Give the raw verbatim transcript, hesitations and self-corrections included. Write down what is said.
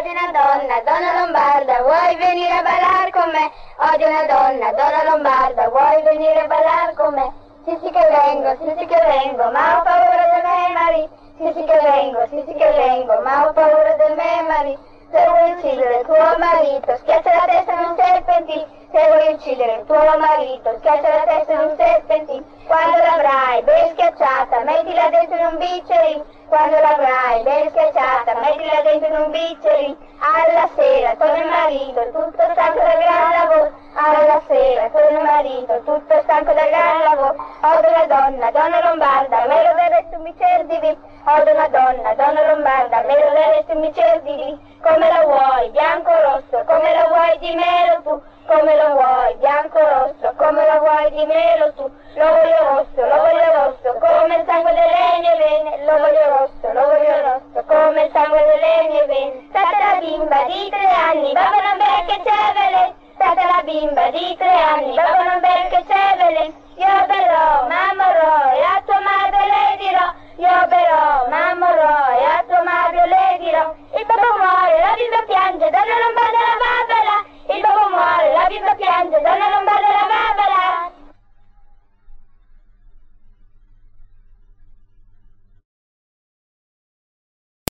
Oggi una donna, donna lombarda, vuoi venire a ballare con me? Oggi una donna, donna lombarda, vuoi venire a ballare con me? Sì sì che vengo, sì sì che vengo, ma ho paura del mio marito. Sì sì che vengo, sì sì che vengo, ma ho paura del mio marito. Se vuoi uccidere tuo marito, schiaccia la testa in un serpentino. Se vuoi uccidere tuo marito, schiaccia la testa in un serpentino. Quando l'avrai ben schiacciata, mettila dentro in un bicchiere. Quando l'avrai ben schiacciata, mettila dentro in un bicchiere. Alla sera torna il marito, tutto stanco dal gran lavoro. Alla sera torna il marito, tutto stanco dal gran lavoro. Odo una donna, donna lombarda, me lo daresti un bicchiere di vino. Odo una donna, donna lombarda, me lo daresti un bicchiere di vino. Come lo vuoi, bianco o rosso, come lo vuoi, dimmelo tu. Come lo vuoi, bianco o rosso, come lo vuoi, dimmelo tu. Lo voglio rosso, lo voglio rosso, come il sangue delle mie vene. Lo voglio rosso, lo voglio rosso, come il sangue delle mie vene. State la bimba di tre anni, babbo non becca e c'è vele. State la bimba di tre anni, babbo non becca